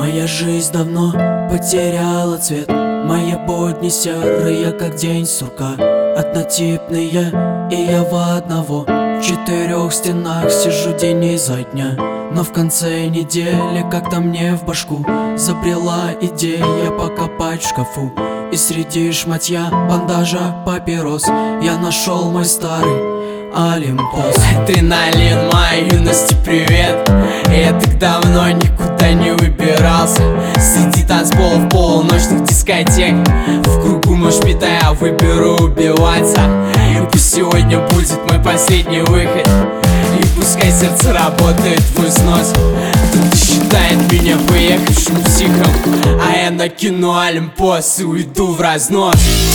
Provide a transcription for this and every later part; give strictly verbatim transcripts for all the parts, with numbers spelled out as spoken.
Моя жизнь давно потеряла цвет. Мои будни серые, как день сурка. Однотипные, и я в одного. В четырех стенах сижу день изо дня. Но в конце недели как-то мне в башку забрела идея покопать в шкафу. И среди шматья, бандажа, папирос я нашел мой старый Олимпос. Адреналин моей юности, привет. Я так давно никуда не выбирался. Среди танцполов, полуночных дискотек, в кругу мошпита я выберу убиваться. И пусть сегодня будет мой последний выход, и пускай сердце работает в износ. Кто-то считает меня поехавшим психом, а я накину Олимпос и уйду в разнос.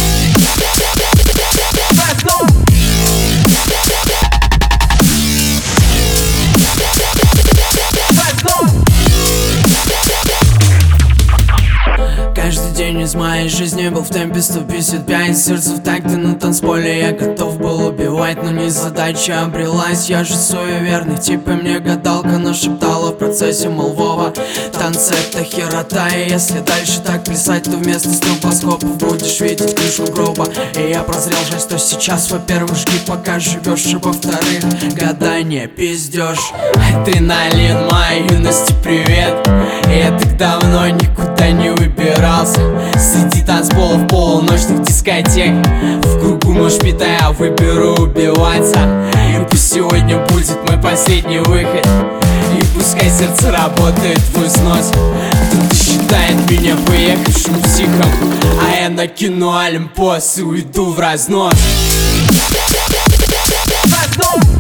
Каждый день из моей жизни был в темпе сто пятьдесят пять. Сердце в такте на танцполе, я готов был убивать, но не задача обрелась. Я же суеверный тип, и мне гадалка нашептала в процессе, мол, Вова, танцы это херота. И если дальше так плясать, то вместо стробоскопов будешь видеть крышку гроба. И я прозрел же, что сейчас, во-первых, жги, пока живешь, и во-вторых, гадание пиздешь. Адреналин моей юности, привет. Я так давно никуда не выбирался. Среди танцполов, полуночных дискотек, в кругу мошпита я выберу убиваться. И пусть сегодня будет мой последний выход, и пускай сердце работает в износ. Кто-то считает меня поехавшим психом, а я накину Олимпос и уйду в разнос.